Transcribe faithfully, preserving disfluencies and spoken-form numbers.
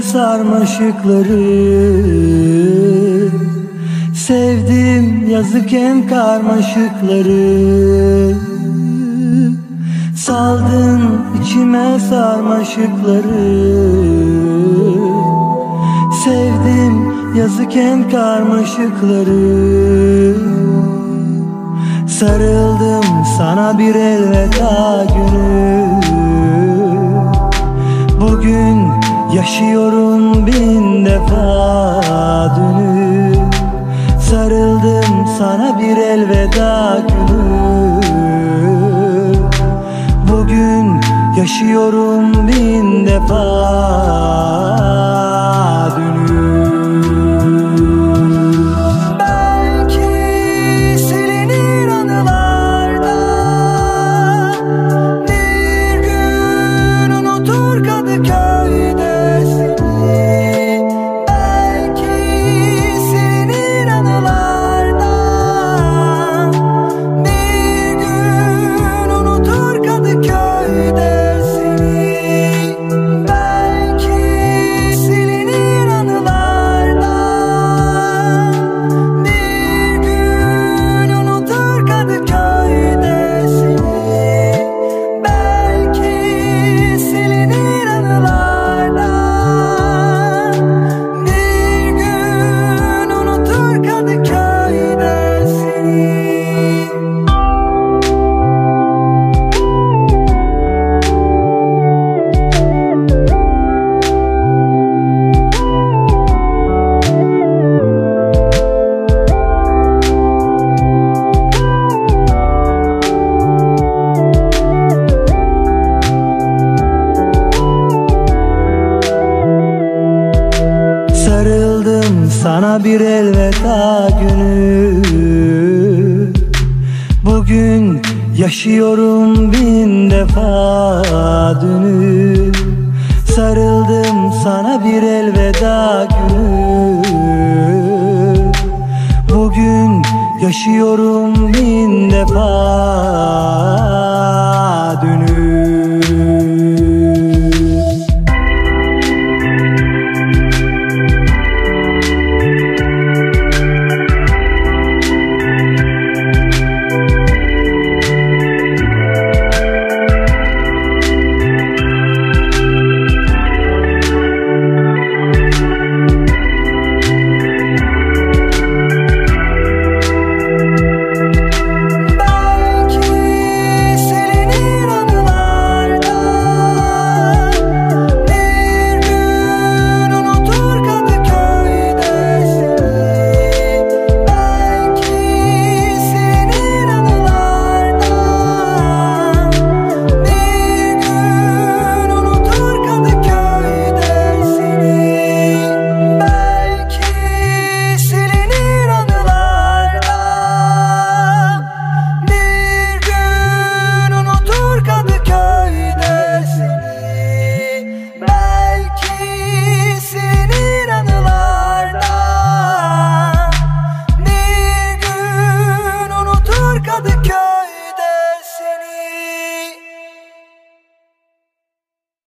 sarmaşıkları. Sevdim yazık en karmaşıkları. Saldın içime sarmaşıkları. Sevdim yazık en karmaşıkları. Sarıldım sana bir elveda günü. Bugün yaşıyorum bin defa dünü. Sarıldım sana bir elveda günü. Bugün yaşıyorum bin defa dünü. Sarıldım sana bir elveda günü. Bugün yaşıyorum bin defa dünü. Sarıldım sana bir elveda günü. Bugün yaşıyorum bin defa dünü.